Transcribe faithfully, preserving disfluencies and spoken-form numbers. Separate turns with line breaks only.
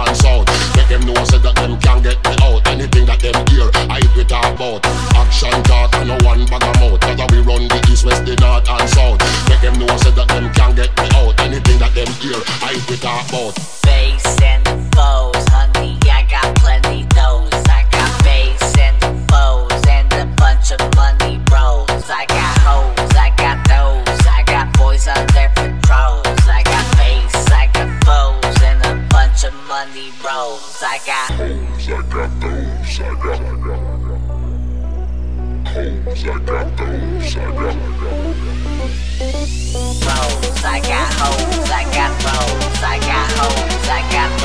and south. Make them know say that them can't get me out. Anything that them hear, I we talk about. Action talk and no one bag a mouth. Cause we run the east, west, the north and south. Make them know say that them can't get me out. Anything that them hear, I we talk about.
Face and the foes, honey, I got plenty those. I got face and the foes and a bunch of money bros. I got hoes, I got those. I got boys on their patrols. I got face, I got foes and a bunch of money bros. I got
hoes, I got those. I got hoes, I got those. I got
bros. I got hoes, I got bros. I got hoes, I got